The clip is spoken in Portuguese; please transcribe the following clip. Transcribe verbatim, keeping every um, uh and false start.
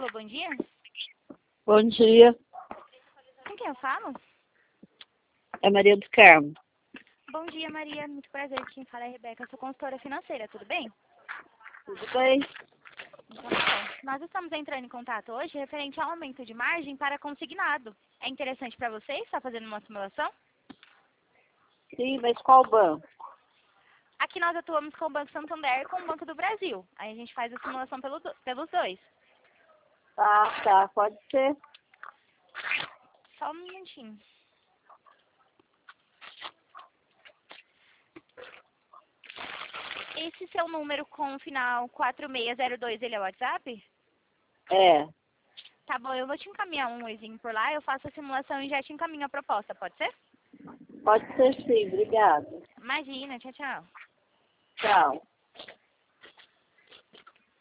Alô, bom dia. Bom dia, Com quem eu falo? é Maria do Carmo. Bom dia, Maria. Muito prazer. Quem fala é a Rebeca. Eu sou consultora financeira, tudo bem? Tudo bem? Então, tá bom. Nós estamos entrando em contato hoje referente ao aumento de margem para consignado. É interessante para você? Está fazendo uma simulação? Sim, mas qual banco? Aqui nós atuamos com o Banco Santander e com o Banco do Brasil. Aí a gente faz a simulação pelo do- pelos dois. Ah, tá, pode ser. Só um minutinho. Esse seu número com o final quatro seis zero dois, ele é o WhatsApp? É, Tá bom, eu vou te encaminhar um oizinho por lá, eu faço a simulação e já te encaminho a proposta, pode ser? pode ser sim, obrigada. Imagina, tchau, tchau. Tchau.